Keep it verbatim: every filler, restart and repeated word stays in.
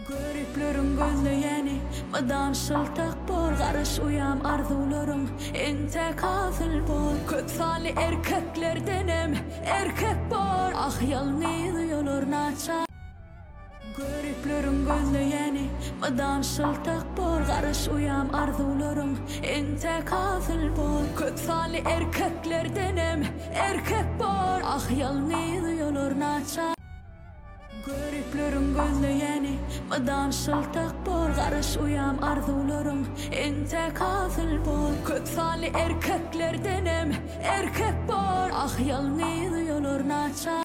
Gariplerin gözde yeni Madan şıltık bor Karış uyam arzularım Inte kafil bor Kütfali erkeklerdenim Erkek bor Ah yalni duyulur naça Gariplerin gözde yeni Madan şıltık bor Karış uyam arzularım Inte kafil bor Kütfali erkeklerdenim Erkek bor Ah yalni duyulur naça Gariplerin gözde yeni Madan şıltık bor Karış uyam arzularım Inte kafil bor Kütfali erkeklerdenim Erkek bor Ah yalni duyulur naça